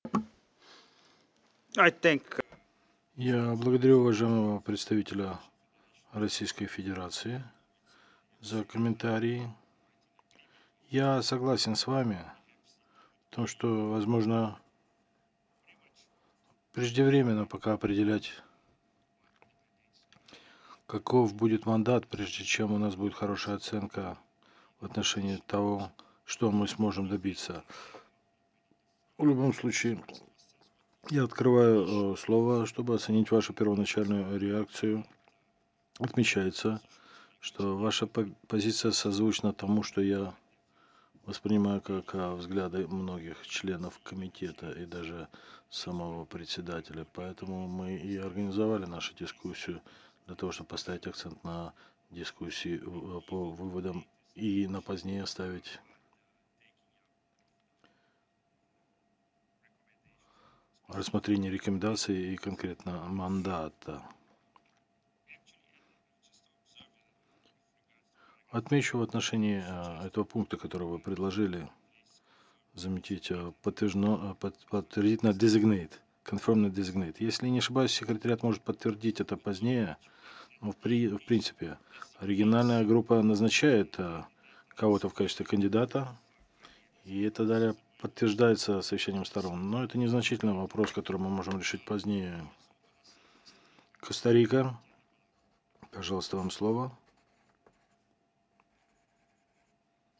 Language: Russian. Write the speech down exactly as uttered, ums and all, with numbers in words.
I think Я благодарю уважаемого представителя Российской Федерации за комментарии. Я согласен с вами в том, что, возможно, преждевременно пока определять, каков будет мандат, прежде чем у нас будет хорошая оценка в отношении того, что мы сможем добиться. В любом случае, я открываю э, слово, чтобы оценить вашу первоначальную реакцию. Отмечается, что ваша по- позиция созвучна тому, что я воспринимаю как а, взгляды многих членов комитета и даже самого председателя. Поэтому мы и организовали нашу дискуссию для того, чтобы поставить акцент на дискуссии э, по выводам и на позднее оставить рассмотрение рекомендаций и конкретно мандата. Отмечу в отношении э, этого пункта, который вы предложили, заметить э, подтверждено, э, под- подтвердить на designate, confirm на designate. Если не ошибаюсь, секретариат может подтвердить это позднее. Но в, при, в принципе, оригинальная группа назначает э, кого-то в качестве кандидата, и это далее подтверждается совещанием сторон. Но это незначительный вопрос, который мы можем решить позднее. Коста-Рика, пожалуйста, вам слово.